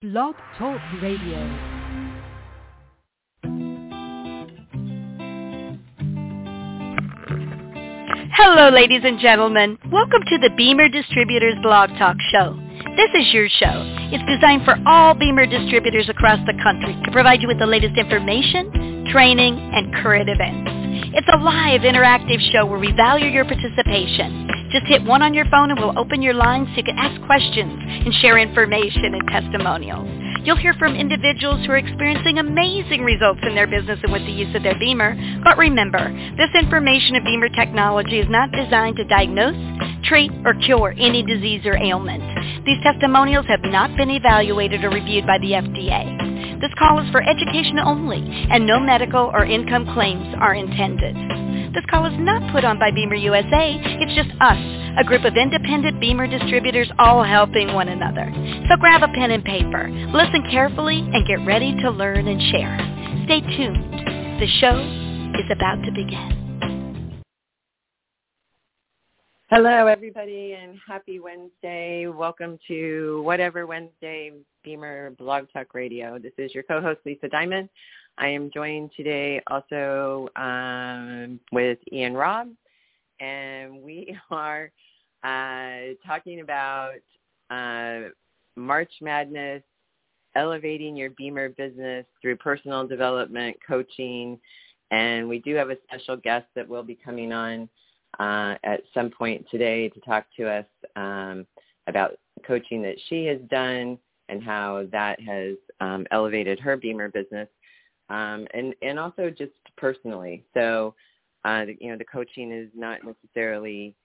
Blog Talk Radio. Hello, ladies and gentlemen. Welcome to the Beamer Distributors Blog Talk Show. This is your show. It's designed for all Beamer distributors across the country to provide you with the latest information, training, and current events. It's a live, interactive show where we value your participation. Just hit 1 on your phone and we'll open your lines so you can ask questions and share information and testimonials. You'll hear from individuals who are experiencing amazing results in their business and with the use of their Beamer. But remember, this information of Beamer technology is not designed to diagnose, treat, or cure any disease or ailment. These testimonials have not been evaluated or reviewed by the FDA. This call is for education only, and no medical or income claims are intended. This call is not put on by Beamer USA. It's just us, a group of independent Beamer distributors all helping one another. So grab a pen and paper, listen carefully, and get ready to learn and share. Stay tuned. The show is about to begin. Hello, everybody, and happy Wednesday. Welcome to Whatever Wednesday Beamer Blog Talk Radio. This is your co-host, Lisa Diamond. I am joined today also with Ian Robb, and we are talking about March Madness, elevating your Beamer business through personal development, coaching, and we do have a special guest that will be coming on at some point today to talk to us about coaching that she has done and how that has elevated her Beamer business. And also just personally. So, the coaching is not necessarily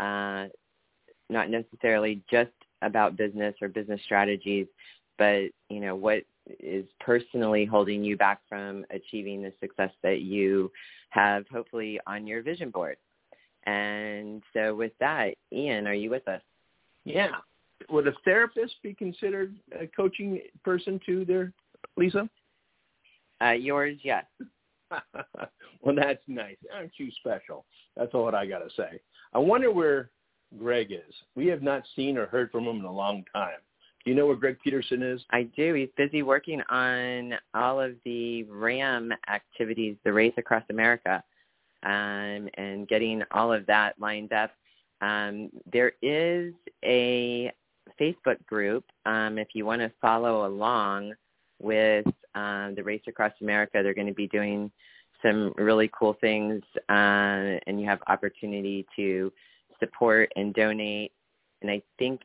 just about business or business strategies, but, what is personally holding you back from achieving the success that you have hopefully on your vision board. And so with that, Ian, are you with us? Yeah. Would a therapist be considered a coaching person too there, Lisa? Yours, yes. Well, that's nice. Aren't you special? That's all I got to say. I wonder where Greg is. We have not seen or heard from him in a long time. Do you know where Greg Peterson is? I do. He's busy working on all of the RAM activities, the Race Across America, and getting all of that lined up. There is a Facebook group, if you want to follow along with the Race Across America. They're going to be doing some really cool things, and you have opportunity to support and donate. And I think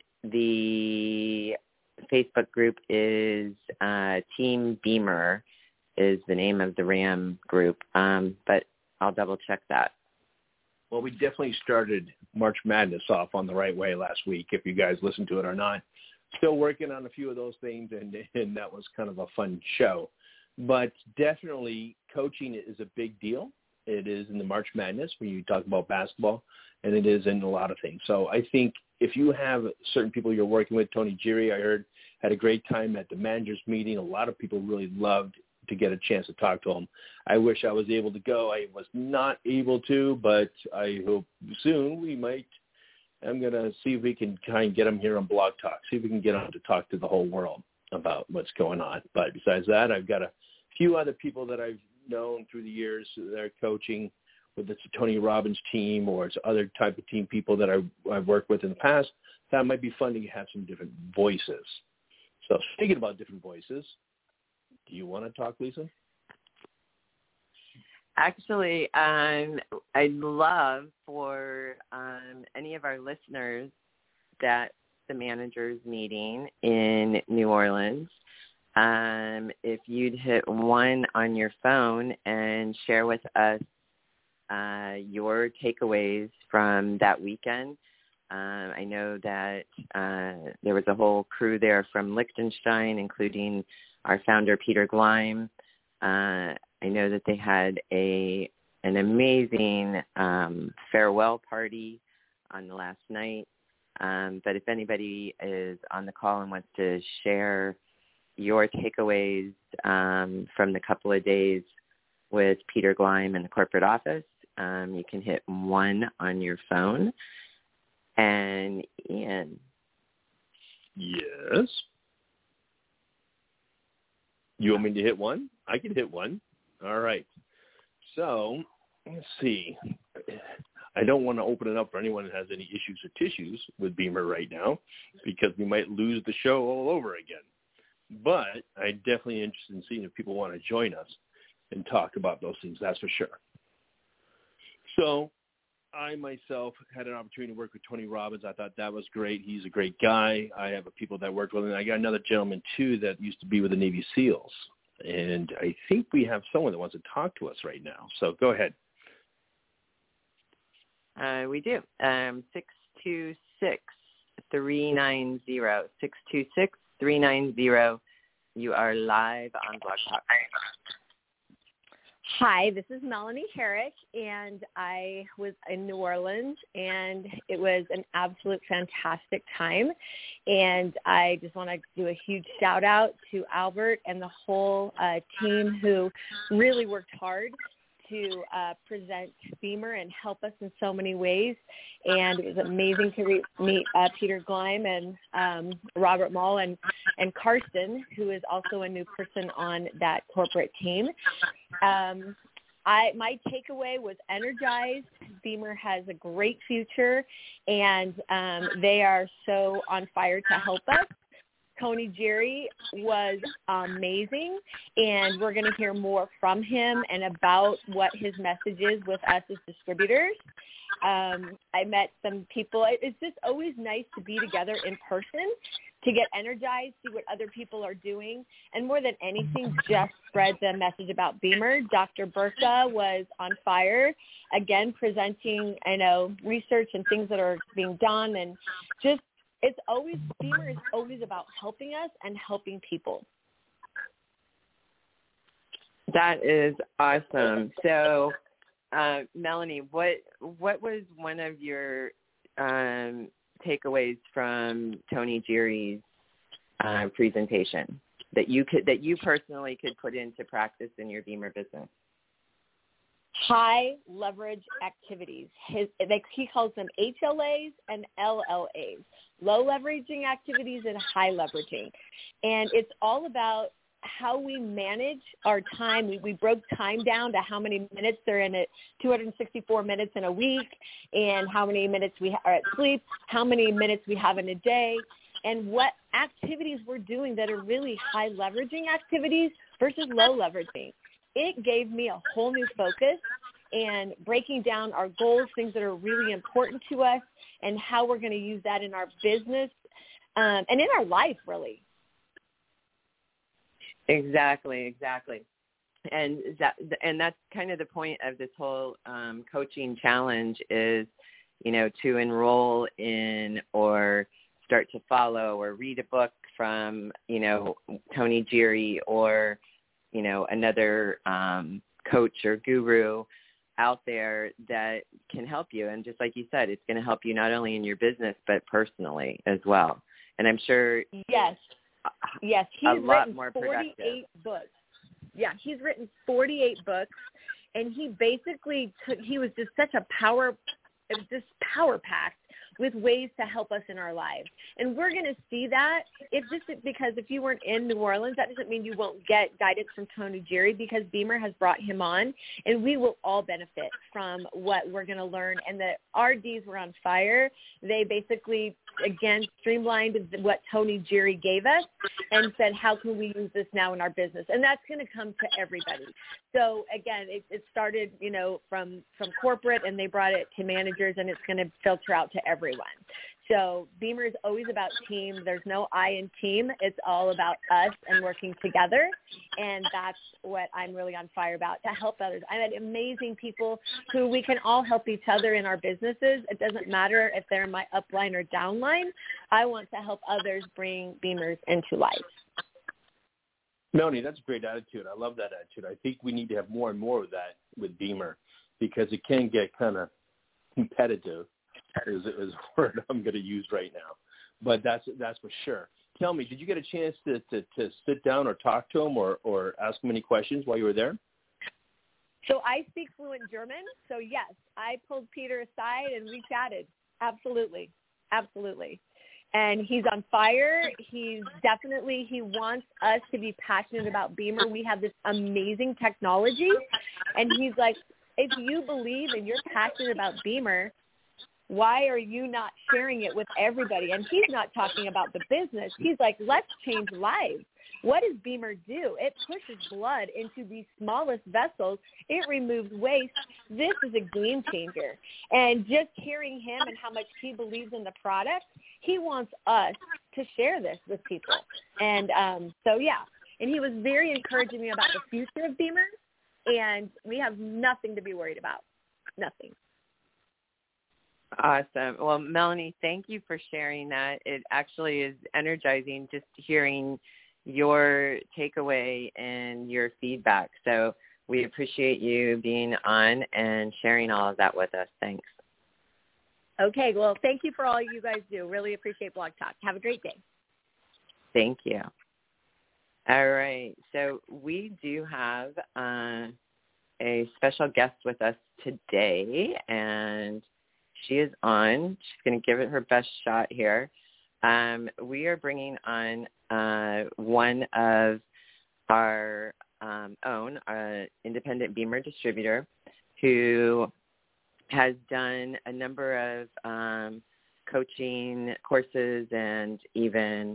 the Facebook group is Team Beamer is the name of the RAM group, but I'll double check that. Well, we definitely started March Madness off on the right way last week, if you guys listened to it or not. Still working on a few of those things, and that was kind of a fun show. But definitely coaching is a big deal. It is in the March Madness when you talk about basketball, and it is in a lot of things. So I think if you have certain people you're working with, Tony Giri, I heard, had a great time at the managers meeting. A lot of people really loved to get a chance to talk to him. I wish I was able to go. I was not able to, but I hope soon we might. I'm going to see if we can kind of get him here on Blog Talk, see if we can get him to talk to the whole world about what's going on. But besides that, I've got a few other people that I've known through the years that are coaching, whether it's Tony Robbins' team or it's other type of team people that I've worked with in the past. That might be fun to have some different voices. So speaking about different voices, do you want to talk, Lisa? Actually, I'd love for any of our listeners that the managers meeting in New Orleans, if you'd hit 1 on your phone and share with us your takeaways from that weekend. I know that there was a whole crew there from Liechtenstein, including our founder, Peter Gleim. I know that they had an amazing farewell party on the last night. But if anybody is on the call and wants to share your takeaways from the couple of days with Peter Gleim in the corporate office, you can hit 1 on your phone. And Ian. Yes? You want me to hit one? I can hit one. All right. So let's see. I don't want to open it up for anyone that has any issues or tissues with Beamer right now because we might lose the show all over again. But I'm definitely interested in seeing if people want to join us and talk about those things, that's for sure. So I myself had an opportunity to work with Tony Robbins. I thought that was great. He's a great guy. I have people that worked with him. I got another gentleman, too, that used to be with the Navy SEALs. And I think we have someone that wants to talk to us right now. So go ahead. We do. 626-390. 626-390. You are live on Blog Talk. Hi, this is Melanie Herrick, and I was in New Orleans, and it was an absolute fantastic time. And I just want to do a huge shout-out to Albert and the whole team who really worked hard to present Beamer and help us in so many ways. And it was amazing to meet Peter Gleim and Robert Mull and Karsten, who is also a new person on that corporate team. My takeaway was energized. Beamer has a great future, and they are so on fire to help us. Tony Jerry was amazing, and we're going to hear more from him and about what his message is with us as distributors. I met some people. It's just always nice to be together in person, to get energized, see what other people are doing, and more than anything, just spread the message about Beamer. Dr. Burka was on fire, again, presenting, research and things that are being done, and just Beamer is always about helping us and helping people. That is awesome. So, Melanie, what was one of your takeaways from Tony Jerry's presentation that you personally could put into practice in your Beamer business? High leverage activities. He calls them HLAs and LLAs, low leveraging activities and high leveraging. And it's all about how we manage our time. We broke time down to how many minutes they're in it, 264 minutes in a week, and how many minutes we are at sleep, how many minutes we have in a day, and what activities we're doing that are really high leveraging activities versus low leveraging. It gave me a whole new focus and breaking down our goals, things that are really important to us, and how we're going to use that in our business and in our life, really. Exactly. And that's kind of the point of this whole coaching challenge is, to enroll in or start to follow or read a book from, Tony Jerry or, another coach or guru out there that can help you. And just like you said, it's going to help you not only in your business, but personally as well. And I'm sure. Yes. He's written 48 books. Yeah, he's written 48 books, and he basically he was just such a power packed with ways to help us in our lives. And we're going to see that. Because if you weren't in New Orleans, that doesn't mean you won't get guidance from Tony Jerry, because Beamer has brought him on, and we will all benefit from what we're going to learn. And the RDs were on fire. They basically, again, streamlined what Tony Jerry gave us and said, how can we use this now in our business? And that's going to come to everybody. So, again, it started, from corporate, and they brought it to managers, and it's going to filter out to everyone. So Beamer is always about team. There's no I in team. It's all about us and working together, and that's what I'm really on fire about, to help others. I had amazing people who we can all help each other in our businesses. It doesn't matter if they're in my upline or downline. I want to help others bring Beamers into life. Melanie, that's a great attitude. I love that attitude. I think we need to have more and more of that with Beamer, because it can get kind of competitive, is a word I'm going to use right now. But that's for sure. Tell me, did you get a chance to sit down or talk to him or ask him any questions while you were there? So I speak fluent German. So, yes, I pulled Peter aside and we chatted. Absolutely. And he's on fire. He wants us to be passionate about Beamer. We have this amazing technology. And he's like, if you believe and you're passionate about Beamer, why are you not sharing it with everybody? And he's not talking about the business. He's like, let's change lives. What does Beamer do? It pushes blood into the smallest vessels. It removes waste. This is a game changer. And just hearing him and how much he believes in the product, he wants us to share this with people. And so, yeah. And he was very encouraging me about the future of Beamer. And we have nothing to be worried about. Nothing. Awesome. Well, Melanie, thank you for sharing that. It actually is energizing just hearing your takeaway and your feedback. So we appreciate you being on and sharing all of that with us. Thanks. Okay. Well, thank you for all you guys do. Really appreciate Blog Talk. Have a great day. Thank you. All right. So we do have a special guest with us today, and she is on. She's going to give it her best shot here. We are bringing on one of our own independent Beamer distributor who has done a number of coaching courses and even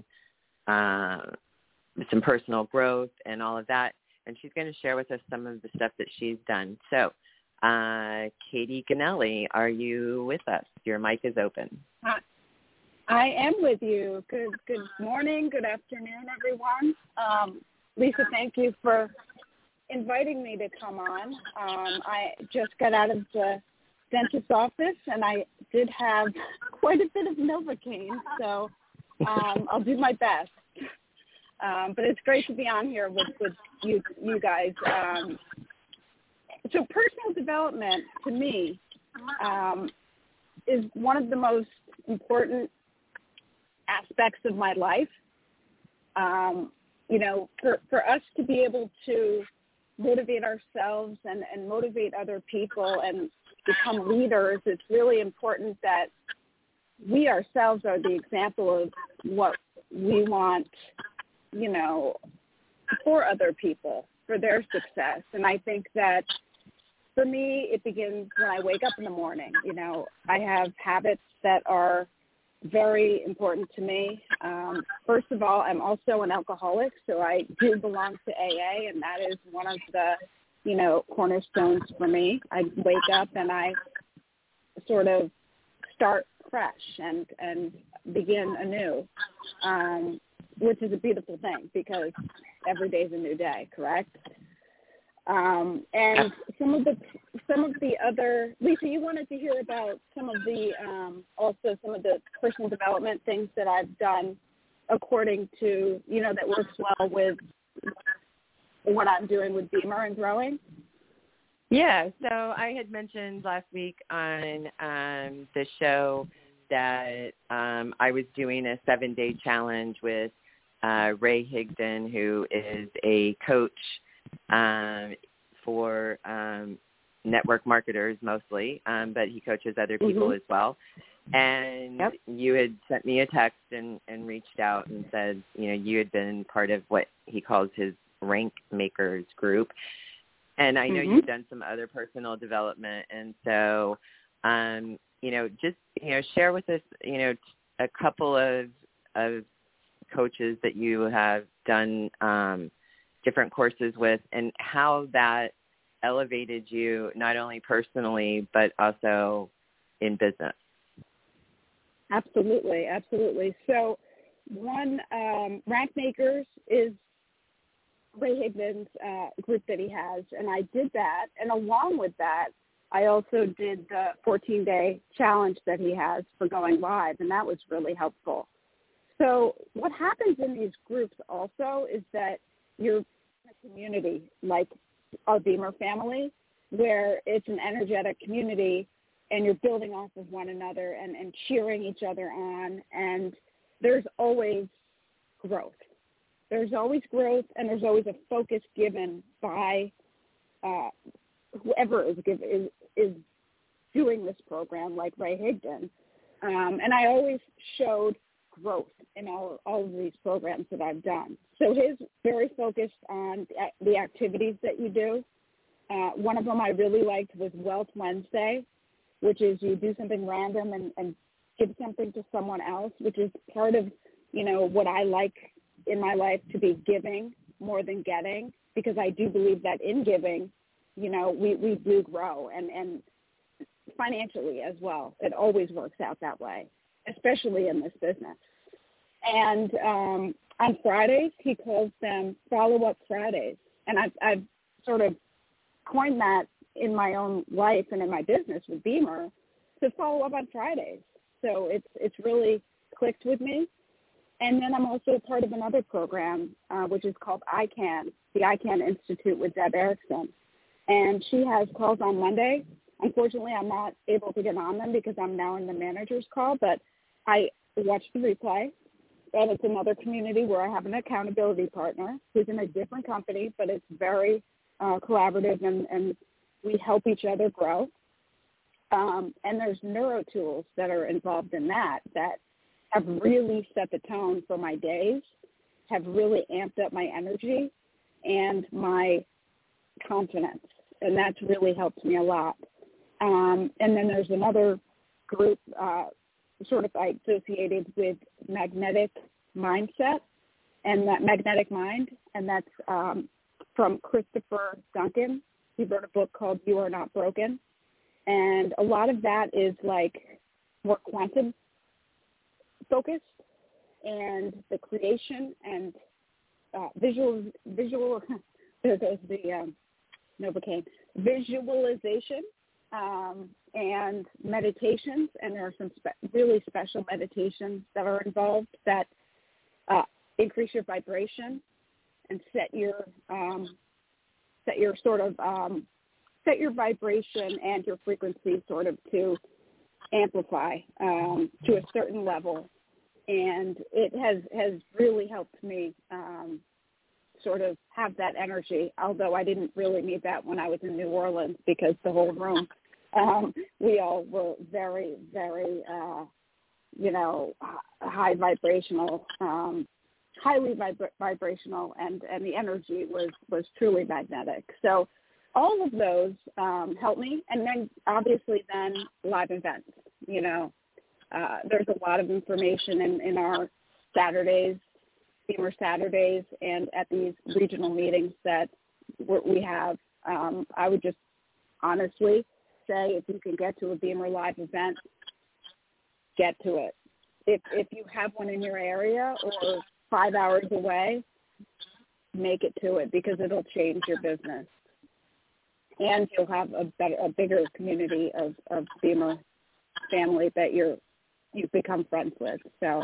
some personal growth and all of that. And she's going to share with us some of the stuff that she's done. So, Katie Ganelli, are you with us? Your mic is open. Hi. I am with you. Good morning, good afternoon, everyone. Lisa, thank you for inviting me to come on. I just got out of the dentist's office, and I did have quite a bit of Novocaine, so I'll do my best. But it's great to be on here with you guys. So personal development, to me, is one of the most important aspects of my life. For us to be able to motivate ourselves and motivate other people and become leaders, it's really important that we ourselves are the example of what we want, for other people, for their success. And I think that for me, it begins when I wake up in the morning. I have habits that are very important to me. First of all, I'm also an alcoholic, so I do belong to AA, and that is one of the, cornerstones for me. I wake up and I sort of start fresh and begin anew, which is a beautiful thing because every day is a new day, correct? And some of the other, Lisa, you wanted to hear about some of the personal development things that I've done according to, that works well with what I'm doing with Beamer and growing? Yeah, so I had mentioned last week on the show that I was doing a 7-day challenge with Ray Higdon, who is a coach for network marketers mostly, but he coaches other people as well. And you had sent me a text and reached out and said, you had been part of what he calls his Rank Makers group. And I know you've done some other personal development. And so, share with us, a couple of coaches that you have done different courses with and how that elevated you not only personally but also in business. Absolutely. So one, Rank Makers is Ray Higdon's group that he has, and I did that. And along with that, I also did the 14-day challenge that he has for going live, and that was really helpful. So what happens in these groups also is that you're in a community like our Beamer family, where it's an energetic community, and you're building off of one another and cheering each other on, and there's always growth. There's always growth, and there's always a focus given by whoever is doing this program, like Ray Higdon. And I always showed growth in all of these programs that I've done. So his very focused on the activities that you do. One of them I really liked was Wealth Wednesday, which is you do something random and give something to someone else, which is part of, what I like in my life to be giving more than getting, because I do believe that in giving, we do grow and financially as well. It always works out that way, especially in this business. And on Fridays, he calls them Follow-Up Fridays. And I've sort of coined that in my own life and in my business with Beamer to follow up on Fridays. So it's really clicked with me. And then I'm also part of another program, which is called ICANN, the ICANN Institute with Deb Erickson. And she has calls on Monday. Unfortunately, I'm not able to get on them because I'm now in the manager's call, but I watch the replay. And it's another community where I have an accountability partner who's in a different company, but it's very collaborative, and we help each other grow. And there's neuro tools that are involved in that have really set the tone for my days, have really amped up my energy and my confidence. And that's really helped me a lot. And then there's another group sort of associated with magnetic mindset and that magnetic mind. And that's from Christopher Duncan. He wrote a book called You Are Not Broken. And a lot of that is like more quantum focused, and the creation and visual there goes the Novocaine, visualization and meditations. And there are some really special meditations that are involved that increase your vibration and set your vibration and your frequency sort of to amplify to a certain level. And it has really helped me sort of have that energy, although I didn't really need that when I was in New Orleans because the whole room, we all were very, very, high vibrational, highly vibrational, and the energy was truly magnetic. So all of those help me. And then obviously then live events, there's a lot of information in our Saturdays, Beamer Saturdays, and at these regional meetings that we have. I would just honestly say if you can get to a Beamer live event, get to it. If you have one in your area or 5 hours away, make it to it because it'll change your business. And you'll have a bigger community of Beamer family that you've become friends with. So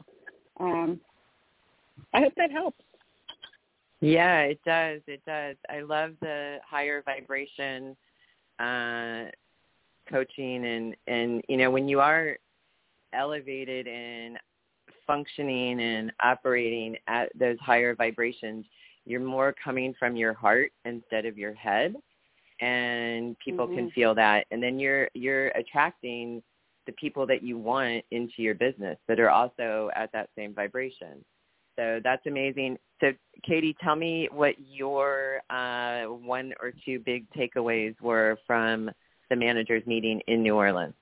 I hope that helps. Yeah, it does. It does. I love the higher vibration coaching and when you are elevated and functioning and operating at those higher vibrations, you're more coming from your heart instead of your head, and people can feel that. And then you're attracting the people that you want into your business that are also at that same vibration. So that's amazing. So Katie, tell me what your one or two big takeaways were from the managers meeting in New Orleans.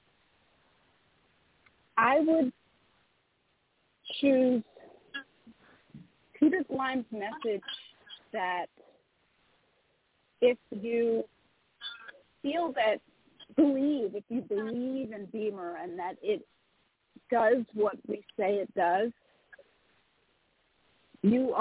I would choose Peter Glein's message that if you feel that if you believe in Beamer and that it does what we say it does, you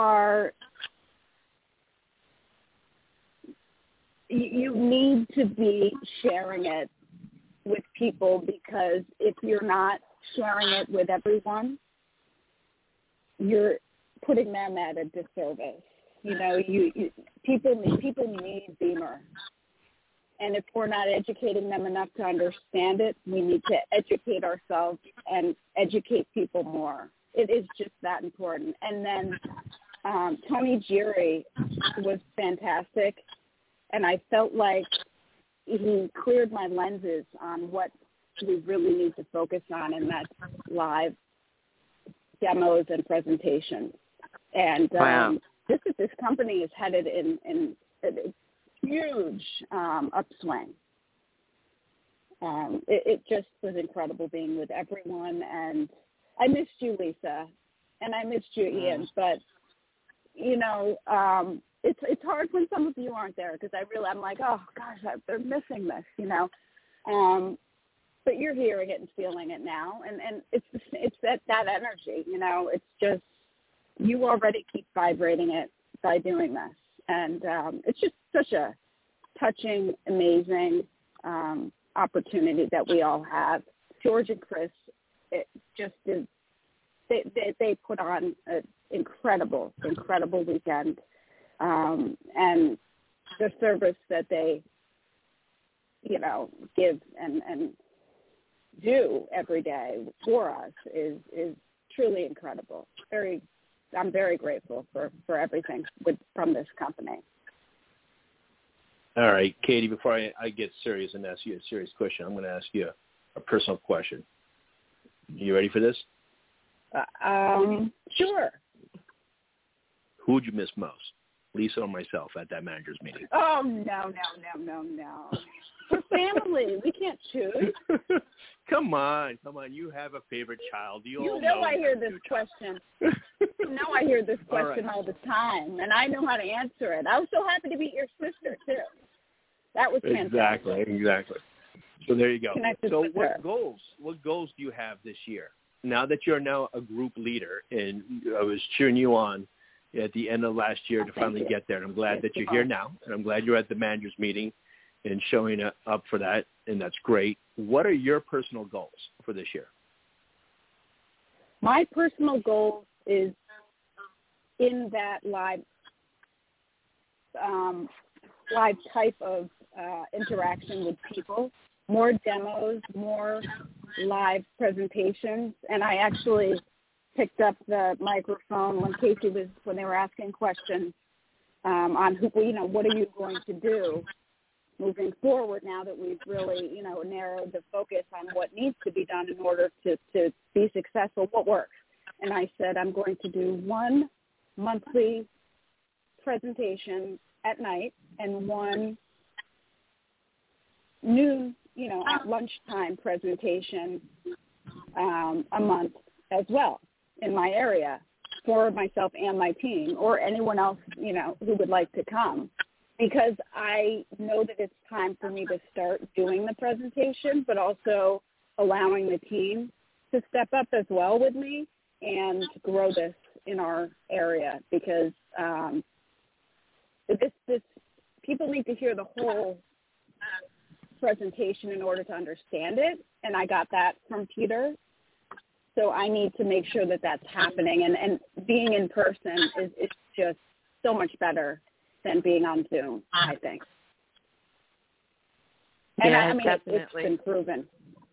need to be sharing it with people, because if you're not sharing it with everyone, you're putting them at a disservice. People need Beamer. And if we're not educating them enough to understand it, we need to educate ourselves and educate people more. It is just that important. And then Tony Geary was fantastic, and I felt like he cleared my lenses on what we really need to focus on in that live demos and presentations. And wow. This company is headed in a huge upswing. It just was incredible being with everyone, and I missed you, Lisa, and I missed you, Ian. But it's hard when some of you aren't there because I'm like, oh gosh, they're missing this, But you're hearing it and feeling it now, and it's that energy, It's just you already keep vibrating it by doing this, and it's just such a touching, amazing opportunity that we all have. George and Chris, it just is. They put on an incredible weekend, and the service that they, give and do every day for us is truly incredible. I'm very grateful for everything from this company. All right, Katie, before I get serious and ask you a serious question, I'm going to ask you a personal question. You ready for this? Sure. Who would you miss most, Lisa or myself, at that managers meeting? Oh, no. We're family. We can't choose. Come on. You have a favorite child. You know I hear this question. I hear this question all the time, and I know how to answer it. I was so happy to meet your sister, too. That was fantastic. Exactly. So there you go. Connected so with what her. goals do you have this year? Now that you're now a group leader, and I was cheering you on at the end of last year to finally get there, and I'm glad that you're here now, and I'm glad you're at the managers meeting and showing up for that, and that's great. What are your personal goals for this year? My personal goal is in that live type of interaction with people, more demos, more live presentations. And I actually picked up the microphone when they were asking questions on what are you going to do moving forward now that we've really, narrowed the focus on what needs to be done in order to be successful, what works. And I said, I'm going to do one monthly presentation at night and one noon, at lunchtime presentation a month as well in my area for myself and my team or anyone else, who would like to come. Because I know that it's time for me to start doing the presentation, but also allowing the team to step up as well with me and grow this in our area. Because this people need to hear the whole presentation in order to understand it, and I got that from Peter. So I need to make sure that that's happening, and being in person is just so much better than being on Zoom, I think. And yeah, I mean, definitely. It's been proven.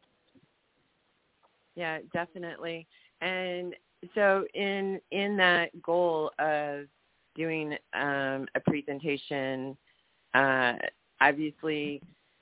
Yeah, definitely. And so in that goal of doing a presentation, obviously,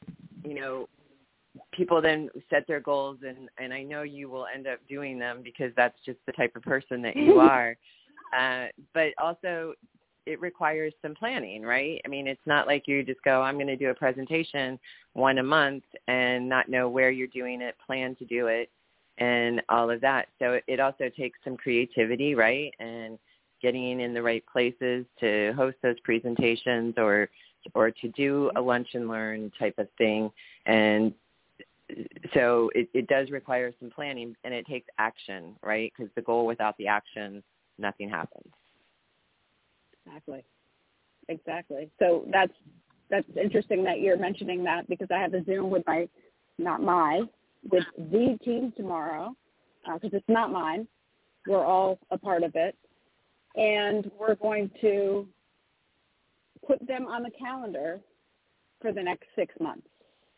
people then set their goals, and I know you will end up doing them because that's just the type of person that you are. But also, it requires some planning, right? I mean, it's not like you just go, I'm going to do a presentation one a month and not know where you're doing it, plan to do it, and all of that. So it also takes some creativity, right? And getting in the right places to host those presentations or to do a lunch and learn type of thing. And so it does require some planning, and it takes action, right? Because the goal without the action, nothing happens. Exactly. So that's interesting that you're mentioning that, because I have a Zoom with the team tomorrow, because it's not mine. We're all a part of it. And we're going to put them on the calendar for the next 6 months.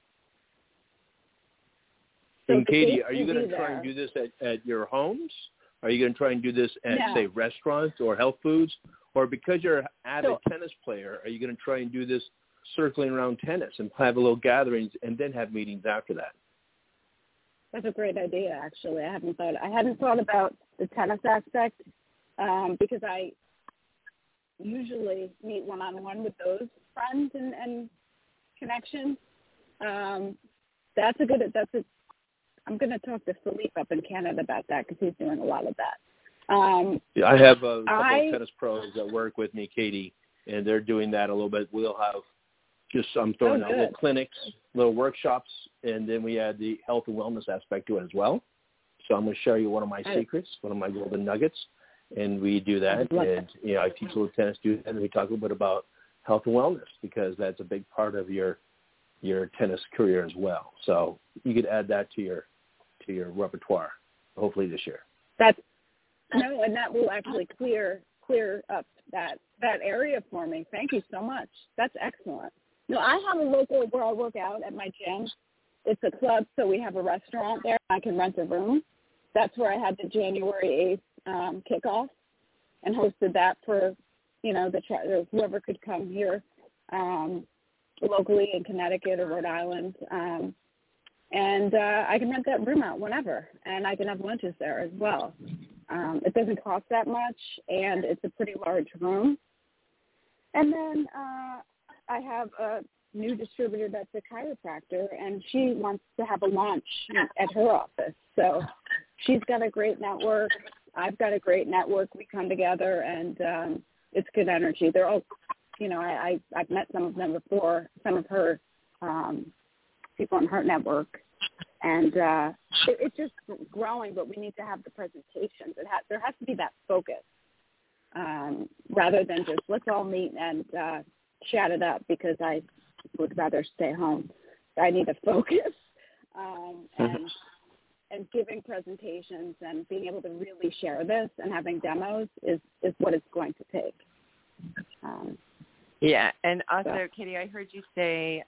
So and Katie, are you going to try and do this at your homes? Are you going to try and do this at, say, restaurants or health foods? Or because you're an avid tennis player, are you going to try and do this circling around tennis and have a little gatherings and then have meetings after that? That's a great idea, actually. I hadn't thought about the tennis aspect, because I usually meet one-on-one with those friends and connections. I'm going to talk to Philippe up in Canada about that because he's doing a lot of that. I have a couple of tennis pros that work with me, Katie, and they're doing that a little bit. We'll have I'm throwing out little clinics, little workshops, and then we add the health and wellness aspect to it as well. So I'm going to show you one of my secrets, one of my golden nuggets, and we do that. And, I teach little tennis students, and we talk a little bit about health and wellness because that's a big part of your tennis career as well. So you could add that to your repertoire, hopefully this year. And that will actually clear up that area for me. Thank you so much. That's excellent. No, I have a local where I work out at my gym. It's a club, so we have a restaurant there. I can rent a room. That's where I had the January 8th kickoff and hosted that for, whoever could come here locally in Connecticut or Rhode Island. And I can rent that room out whenever, and I can have lunches there as well. It doesn't cost that much, and it's a pretty large room. And then I have a new distributor that's a chiropractor, and she wants to have a launch at her office. So she's got a great network. I've got a great network. We come together, and it's good energy. They're all, I've met some of them before, some of her people in her network. And it's just growing, but we need to have the presentations. There has to be that focus rather than just let's all meet and chat it up because I would rather stay home. I need a focus and giving presentations and being able to really share this and having demos is what it's going to take. Yeah, and also, Katie, I heard you say,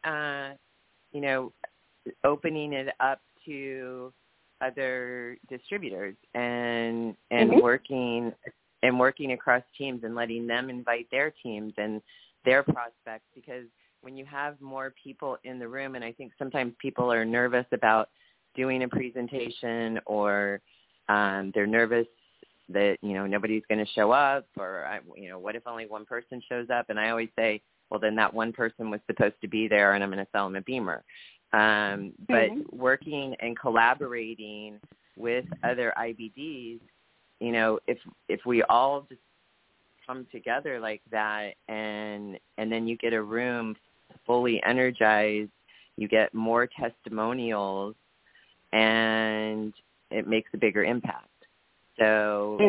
opening it up to other distributors and working across teams and letting them invite their teams and their prospects, because when you have more people in the room, and I think sometimes people are nervous about doing a presentation or they're nervous that, nobody's going to show up or, what if only one person shows up? And I always say, well, then that one person was supposed to be there and I'm going to sell them a Beamer. But working and collaborating with other IBDs, if we all just come together like that and then you get a room fully energized, you get more testimonials and it makes a bigger impact. So,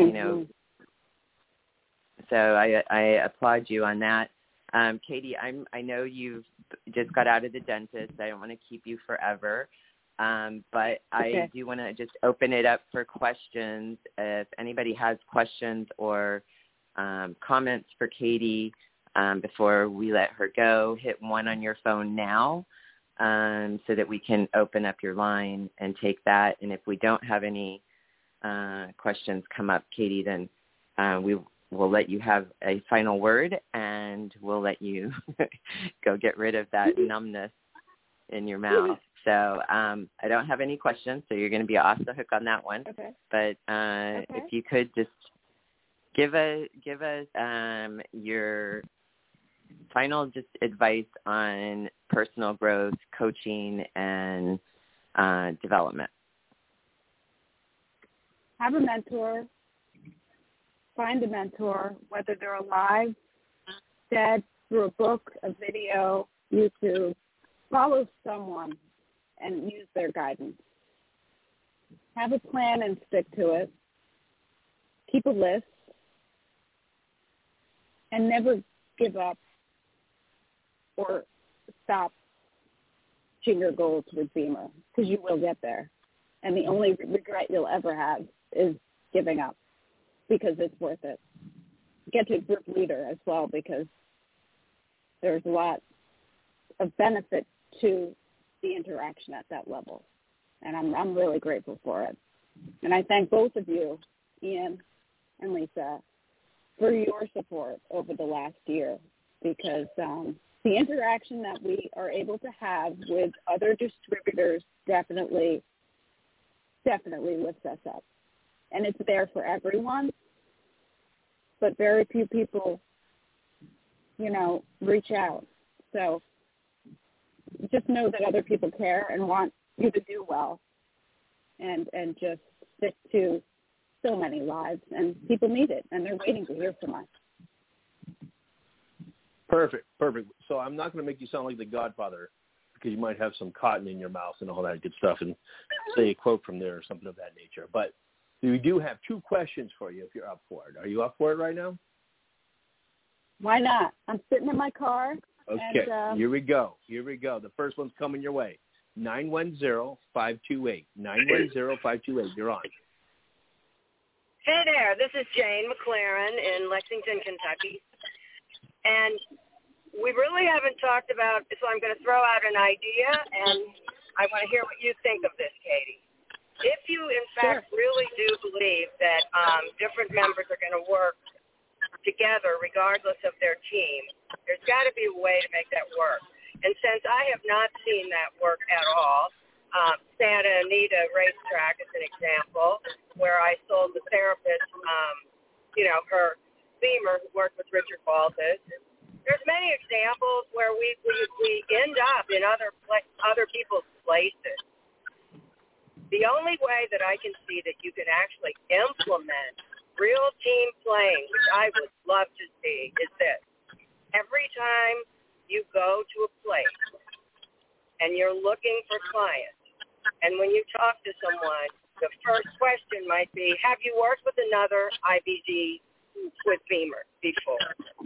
so I applaud you on that. Katie, I know you've just got out of the dentist. I don't want to keep you forever, but I do want to just open it up for questions. If anybody has questions or comments for Katie before we let her go, hit 1 on your phone now so that we can open up your line and take that. And if we don't have any questions come up, Katie, then we'll let you have a final word, and we'll let you go get rid of that numbness in your mouth. So I don't have any questions, so you're going to be off the hook on that one. Okay. But if you could just give us your final just advice on personal growth, coaching, and development. Have a mentor. Find a mentor, whether they're alive, dead, through a book, a video, YouTube. Follow someone and use their guidance. Have a plan and stick to it. Keep a list. And never give up or stop reaching your goals with Beamer, because you will get there. And the only regret you'll ever have is giving up, because it's worth it. Get to group leader as well, because there's a lot of benefit to the interaction at that level. And I'm really grateful for it. And I thank both of you, Ian and Lisa, for your support over the last year, because the interaction that we are able to have with other distributors definitely lifts us up. and it's there for everyone. But very few people, reach out. So just know that other people care and want you to do well, and just stick to so many lives. And people need it, and they're waiting to hear from us. Perfect. So I'm not going to make you sound like the Godfather, because you might have some cotton in your mouth and all that good stuff and say a quote from there or something of that nature. But we do have 2 questions for you if you're up for it. Are you up for it right now? Why not? I'm sitting in my car. Okay, here we go. The first one's coming your way. 910-528. 910-528. You're on. Hey there. This is Jane McLaren in Lexington, Kentucky. And we really haven't talked about, so I'm going to throw out an idea, and I want to hear what you think of this, Katie. If you, in fact, really do believe that different members are going to work together regardless of their team, there's got to be a way to make that work. And since I have not seen that work at all, Santa Anita Racetrack is an example where I sold the therapist, her Beamer who worked with Richard Baltas. There's many examples where we end up in other people's places. The only way that I can see that you can actually implement real team playing, which I would love to see, is this. Every time you go to a place and you're looking for clients, and when you talk to someone, the first question might be, have you worked with another IBD with Beamer before?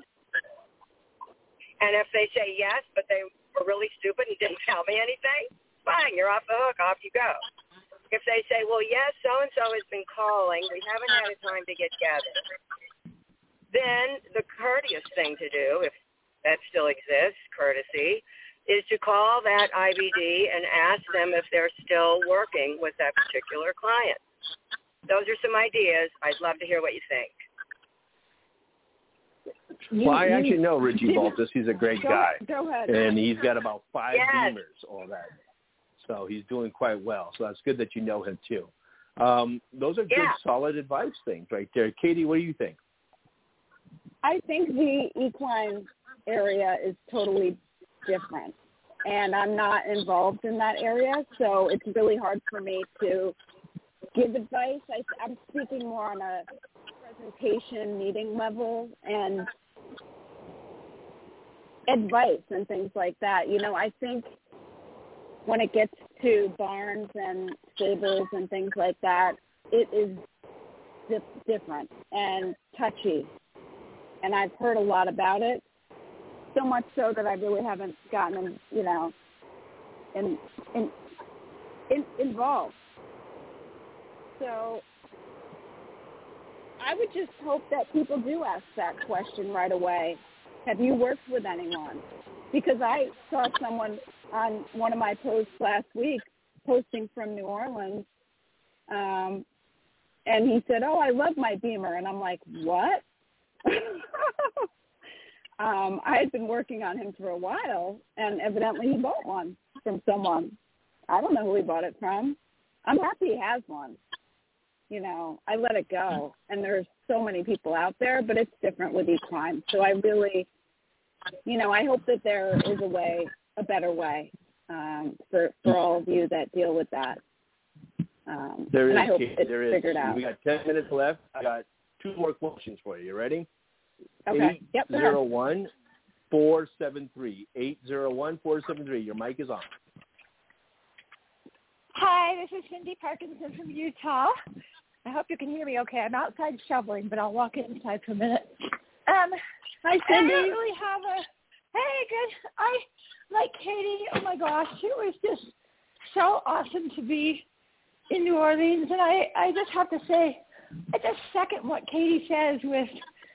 And if they say yes, but they were really stupid and didn't tell me anything, fine, you're off the hook, off you go. If they say, well, yes, so-and-so has been calling, we haven't had a time to get together, then the courteous thing to do, if that still exists, courtesy, is to call that IBD and ask them if they're still working with that particular client. Those are some ideas. I'd love to hear what you think. Well, I actually know Richie Baltas. He's a great guy. Go ahead. And he's got about 5 Beamers, all that. So he's doing quite well. So that's good that you know him, too. Those are good, solid advice things right there. Katie, what do you think? I think the equine area is totally different. And I'm not involved in that area, so it's really hard for me to give advice. I'm speaking more on a presentation meeting level and advice and things like that. I think when it gets to barns and stables and things like that, it is different and touchy. And I've heard a lot about it, so much so that I really haven't gotten, involved. So I would just hope that people do ask that question right away. Have you worked with anyone? Because I saw someone on one of my posts last week posting from New Orleans, and he said, oh, I love my Beamer. And I'm like, what? I had been working on him for a while, and evidently he bought one from someone. I don't know who he bought it from. I'm happy he has one. I let it go. And there's so many people out there, but it's different with equine. So I really, I hope that there is a better way for all of you that deal with that. There is, I hope Kate, it's there is. figured out. We got 10 minutes left. I got 2 more questions for you. You ready? Okay. 801-473. 801-473. Your mic is on. Hi, this is Cindy Parkinson from Utah. I hope you can hear me okay. I'm outside shoveling, but I'll walk inside for a minute. Hi, Cindy. I don't really have hey, good. I like Katie. Oh, my gosh. It was just so awesome to be in New Orleans. And I just have to say, I just second what Katie says with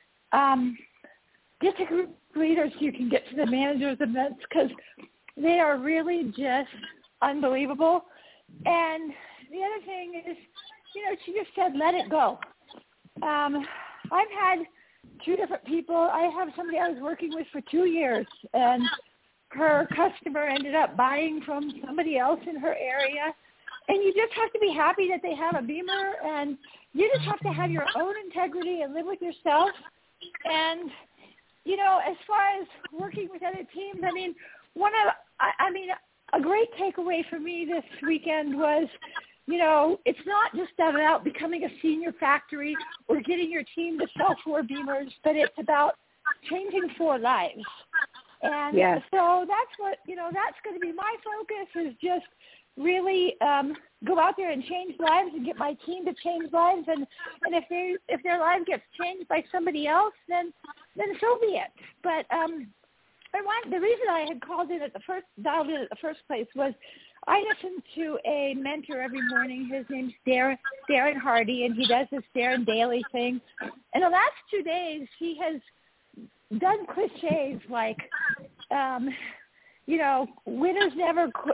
get the group leaders so you can get to the managers' events, because they are really just unbelievable. And the other thing is, she just said, let it go. I've had 2 different people. I have somebody I was working with for 2 years, and her customer ended up buying from somebody else in her area, And you just have to be happy that they have a Beamer, and you just have to have your own integrity and live with yourself. And, you know, as far as working with other teams, I mean, a great takeaway for me this weekend was, you know, it's not just about becoming a senior factory or getting your team to sell 4 Beamers, but it's about changing 4 lives. And so that's what, you know, that's going to be my focus, is just really go out there and change lives and get my team to change lives. And if their life gets changed by somebody else, then so be it. But the reason I had dialed in at the first place was I listen to a mentor every morning. His name's Darren Hardy, and he does this Darren Daily thing. And the last 2 days, he has done cliches like, you know, winners never quit,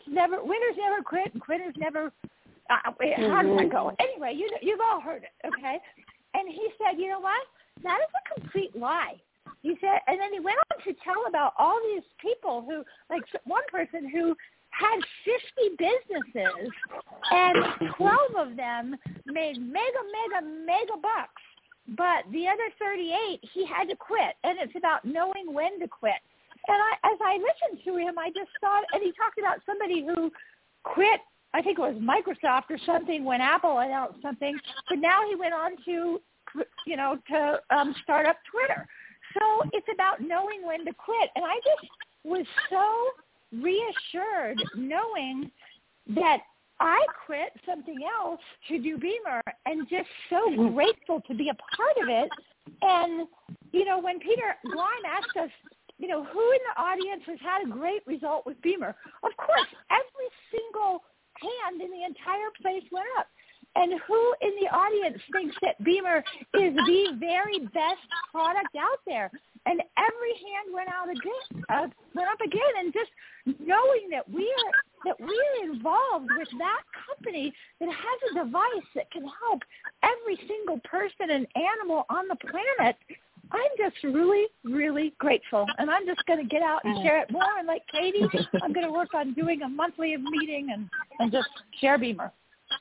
and quitters never. How does that go? Anyway, you've all heard it, okay? And he said, you know what? That is a complete lie. He said, and then he went on to tell about all these people who, like one person who had 50 businesses, and 12 of them made mega bucks. But the other 38, he had to quit, and it's about knowing when to quit. And as I listened to him, I just thought, and he talked about somebody who quit, I think it was Microsoft or something, when Apple announced something, but now he went on to, you know, to start up Twitter. So it's about knowing when to quit. And I just was so reassured knowing that I quit something else to do Beamer, and just so grateful to be a part of it. And, you know, when Peter Gleim asked us, you know, who in the audience has had a great result with Beamer, of course, every single hand in the entire place went up. And who in the audience thinks that Beamer is the very best product out there? And every hand went up again. And just knowing that we're involved with that company that has a device that can help every single person and animal on the planet, I'm just really, really grateful. And I'm just going to get out and share it more. And like Katie, I'm going to work on doing a monthly meeting and just share Beamer.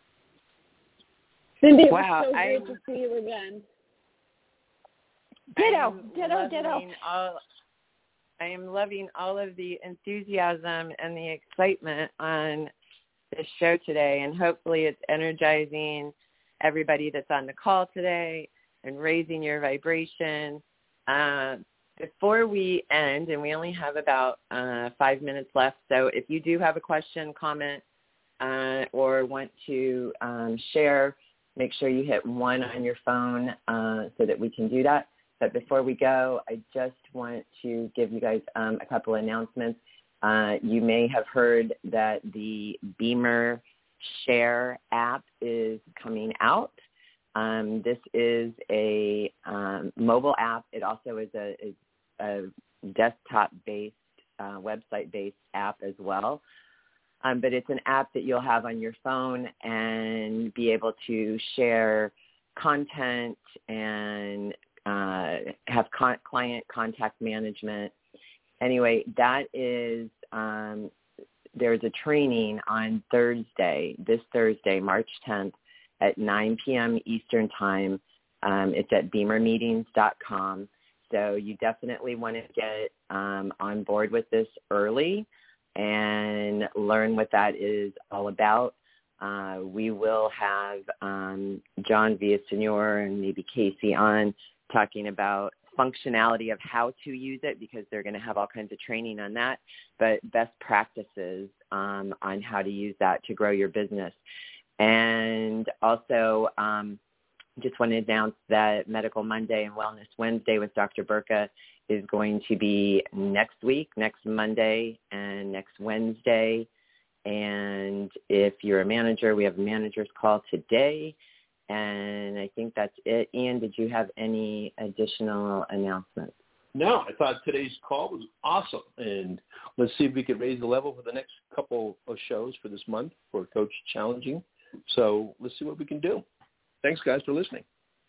Cindy, it was so great to see you again. Ditto. I am loving all of the enthusiasm and the excitement on this show today, and hopefully it's energizing everybody that's on the call today and raising your vibration. Before we end, and we only have about 5 minutes left, so if you do have a question, comment, or want to share, make sure you hit 1 on your phone so that we can do that. But before we go, I just want to give you guys a couple of announcements. You may have heard that the Beamer Share app is coming out. This is a mobile app. It also is a desktop-based, website-based app as well. But it's an app that you'll have on your phone and be able to share content and have client contact management. Anyway, that is, there's a training on this Thursday, March 10th at 9 p.m. Eastern Time. It's at beamermeetings.com. So you definitely want to get on board with this early and learn what that is all about. We will have John Villasenor and maybe Casey on talking about functionality of how to use it, because they're going to have all kinds of training on that, but best practices on how to use that to grow your business. And also just want to announce that Medical Monday and Wellness Wednesday with Dr. Burka is going to be next week, next Monday and next Wednesday. And if you're a manager, we have a manager's call today. And I think that's it. Ian, did you have any additional announcements? No, I thought today's call was awesome. And let's see if we can raise the level for the next couple of shows for this month for Coach Challenging. So let's see what we can do. Thanks, guys, for listening.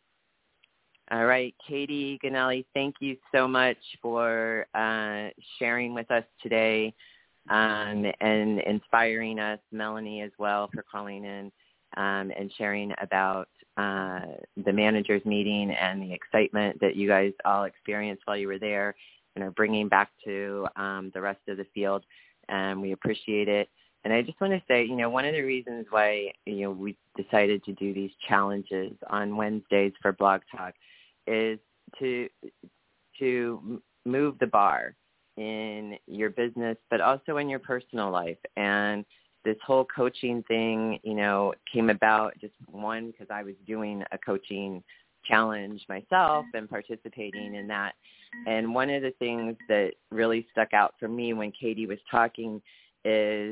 All right. Katie Ganelli, thank you so much for sharing with us today. and inspiring us, Melanie as well, for calling in and sharing about the managers meeting and the excitement that you guys all experienced while you were there and are bringing back to the rest of the field. And we appreciate it. And I just want to say, one of the reasons why, we decided to do these challenges on Wednesdays for Blog Talk is to move the bar in your business, but also in your personal life. And this whole coaching thing, came about just one, because I was doing a coaching challenge myself and participating in that. And one of the things that really stuck out for me when Katie was talking is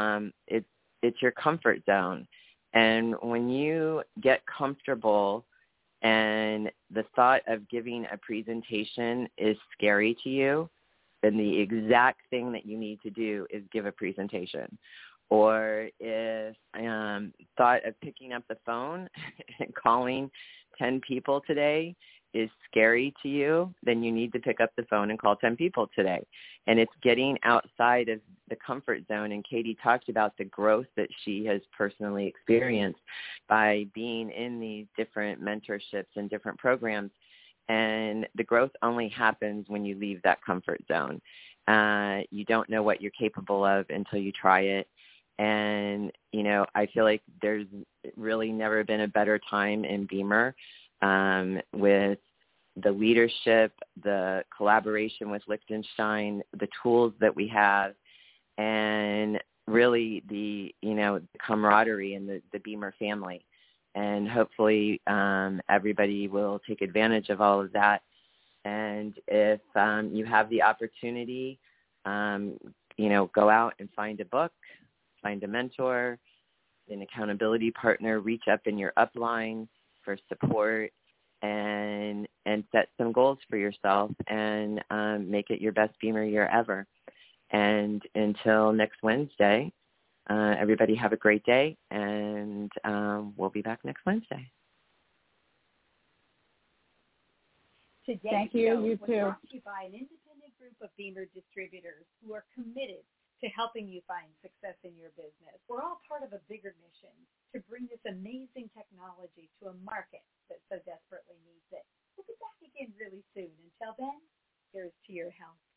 it's your comfort zone. And when you get comfortable and the thought of giving a presentation is scary to you, then the exact thing that you need to do is give a presentation. Or if thought of picking up the phone and calling 10 people today is scary to you, then you need to pick up the phone and call 10 people today. And it's getting outside of the comfort zone. And Katie talked about the growth that she has personally experienced by being in these different mentorships and different programs. And the growth only happens when you leave that comfort zone. You don't know what you're capable of until you try it. And, I feel like there's really never been a better time in Beamer with the leadership, the collaboration with Liechtenstein, the tools that we have, and really the camaraderie in the Beamer family. And hopefully everybody will take advantage of all of that. And if you have the opportunity, go out and find a book, find a mentor, an accountability partner, reach up in your upline for support, and set some goals for yourself and make it your best Beamer year ever. And until next Wednesday, everybody have a great day, and we'll be back next Wednesday. Thank you. You too. Brought to you by an independent group of Beamer distributors who are committed to helping you find success in your business. We're all part of a bigger mission to bring this amazing technology to a market that so desperately needs it. We'll be back again really soon. Until then, here's to your health.